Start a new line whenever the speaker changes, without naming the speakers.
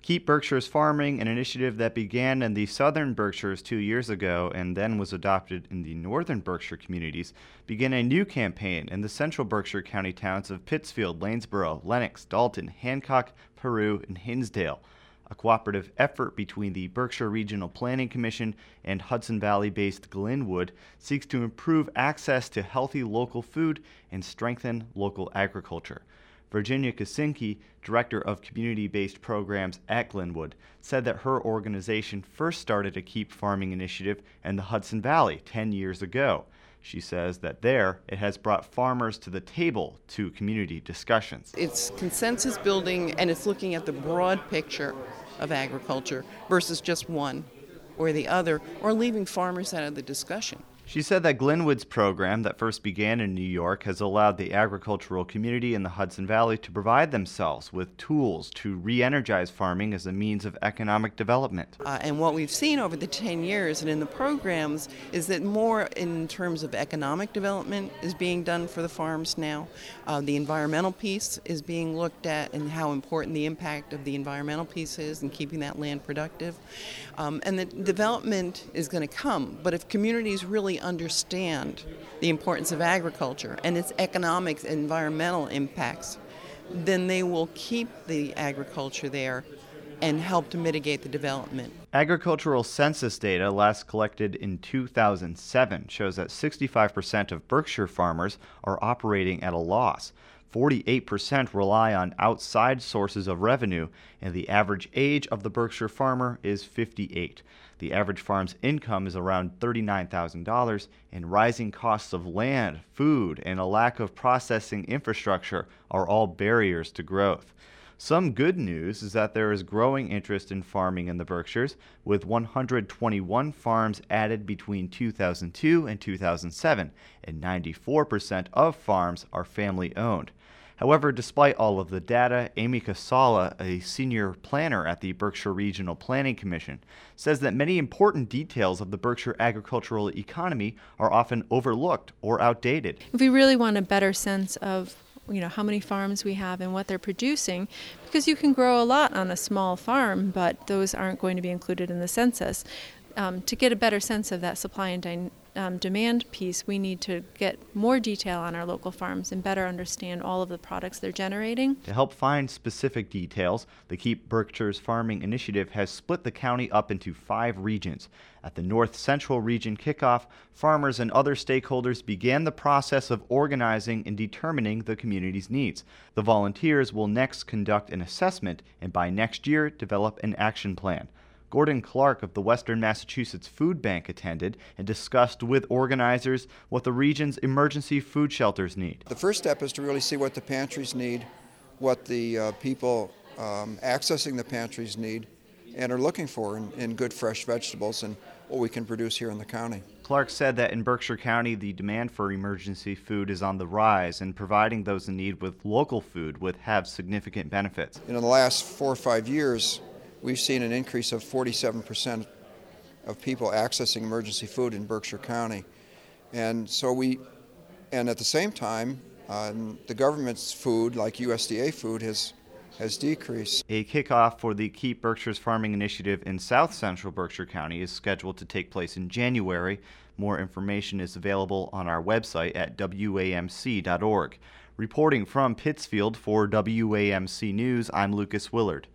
Keep Berkshire's Farming, an initiative that began in the southern Berkshires 2 years ago and then was adopted in the northern Berkshire communities, began a new campaign in the central Berkshire County towns of Pittsfield, Lanesboro, Lenox, Dalton, Hancock, Peru, and Hinsdale. A cooperative effort between the Berkshire Regional Planning Commission and Hudson Valley-based Glenwood seeks to improve access to healthy local food and strengthen local agriculture. Virginia Kasinke, Director of Community-Based Programs at Glenwood, said that her organization first started a Keep Farming initiative in the Hudson Valley 10 years ago. She says that there, it has brought farmers to the table to community discussions.
It's consensus building, and it's looking at the broad picture of agriculture versus just one or the other, or leaving farmers out of the discussion.
She said that Glenwood's program that first began in New York has allowed the agricultural community in the Hudson Valley to provide themselves with tools to re-energize farming as a means of economic development.
And what we've seen over the 10 years and in the programs is that more in terms of economic development is being done for the farms now. The environmental piece is being looked at and how important the impact of the environmental piece is in keeping that land productive. And the development is going to come, but if communities really understand the importance of agriculture and its economic and environmental impacts, then they will keep the agriculture there and help to mitigate the development.
Agricultural census data last collected in 2007 shows that 65% of Berkshire farmers are operating at a loss. 48% rely on outside sources of revenue, and the average age of the Berkshire farmer is 58. The average farm's income is around $39,000, and rising costs of land, food, and a lack of processing infrastructure are all barriers to growth. Some good news is that there is growing interest in farming in the Berkshires, with 121 farms added between 2002 and 2007, and 94% of farms are family-owned. However, despite all of the data, Amy Casala, a senior planner at the Berkshire Regional Planning Commission, says that many important details of the Berkshire agricultural economy are often overlooked or outdated.
If we really want a better sense of how many farms we have and what they're producing, because you can grow a lot on a small farm, but those aren't going to be included in the census. To get a better sense of that supply and demand piece, we need to get more detail on our local farms and better understand all of the products they're generating.
To help find specific details, the Keep Berkshire's Farming initiative has split the county up into 5 regions. At the North Central Region kickoff, farmers and other stakeholders began the process of organizing and determining the community's needs. The volunteers will next conduct an assessment and by next year develop an action plan. Gordon Clark of the Western Massachusetts Food Bank attended and discussed with organizers what the region's emergency food shelters need.
The first step is to really see what the pantries need, what the people accessing the pantries need and are looking for in good fresh vegetables and what we can produce here in the county.
Clark said that in Berkshire County, the demand for emergency food is on the rise, and providing those in need with local food would have significant benefits.
In the last 4 or 5 years, we've seen an increase of 47% of people accessing emergency food in Berkshire County. And at the same time, the government's food, like USDA food, has decreased.
A kickoff for the Keep Berkshire's Farming initiative in South Central Berkshire County is scheduled to take place in January. More information is available on our website at wamc.org. Reporting from Pittsfield for WAMC News, I'm Lucas Willard.